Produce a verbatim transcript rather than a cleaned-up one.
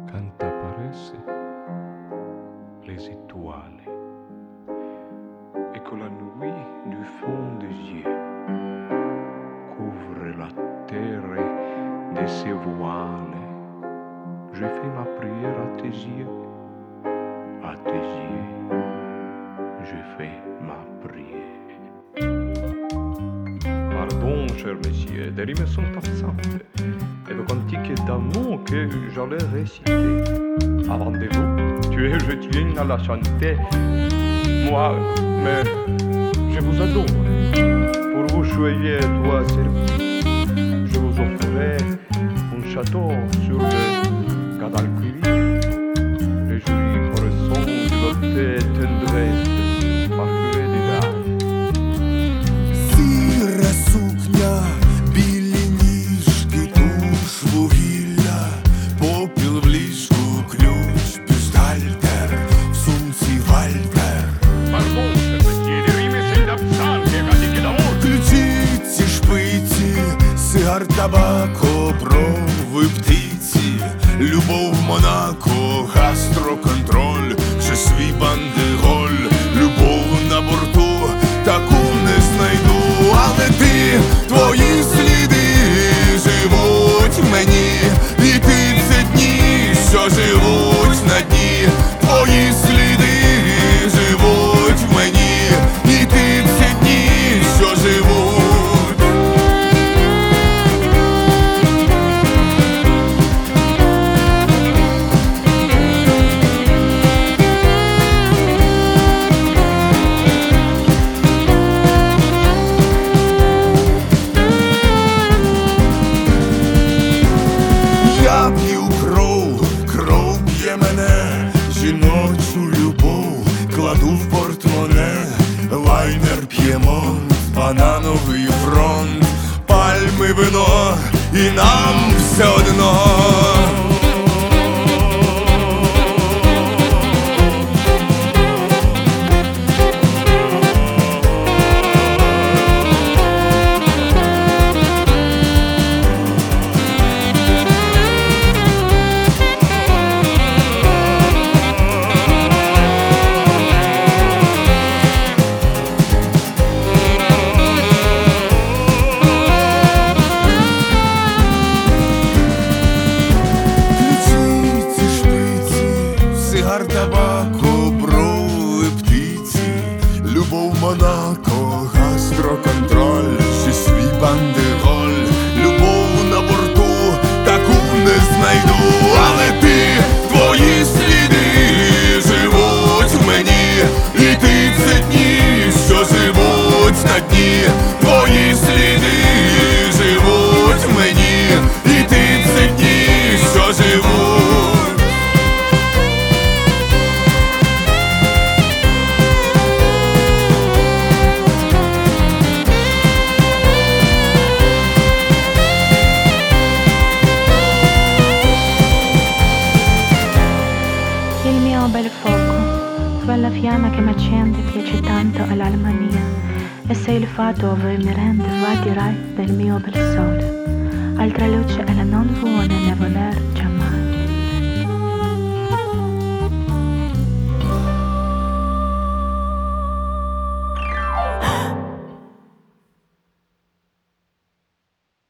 quand apparaissent les étoiles et que la nuit du fond des yeux couvre la terre de ses voiles, je fais ma prière à tes yeux, à tes yeux, je fais ma prière. Pardon, cher monsieur, des rimes sont absentes, et le cantique d'amour que j'allais réciter. Avant de vous, tu es, je tiens à la chanter. Moi, mais je vous adore. Pour vous choyer, toi, servi, je vous offrirai un château sur le Guadalquivir. Le jury correspond de votre tendresse, parfumée de gaz. Сіра сукня, білі ніжки, туш вугілля, попіл в ліжку, ключ, бюстгальтер, в сумці вальтер. Pardon, cher monsieur, les rimes sont absentes, et cantique d'amour. Ключиці, шпиці, сигар, табак, оброви, птиці, любов в Монако, гастроконтроль, же свій бандероль, любов на борту, таку не знайду, але ти, твої сліди живуть в мені, і ти це дні, що живуть на дні, твої сліди живуть в мені, і ти це дні, що живуть. Я п'ю кров, кров п'є мене, жіночу любов кладу в портмоне, лайнер П'ємонт, банановий фронт, пальми, вино, і нам все одно. Ключиці, шпиці, сигар, табак, оброви, птиці, любов Монако, гастроконтроль, ще свій бандероль, любов на борту, таку не знайду, але ти, твої сліди живуть в мені, і ти це дні, що живуть на дні, твої сліди живуть в мені, і ти це дні, що живуть. Il mio bel fuoco, quella fiamma che m'accende piace tanto all'alma mia, e se il fato voi mi rende, va dirai del mio bel sole, altra luce ella non vuole né voler già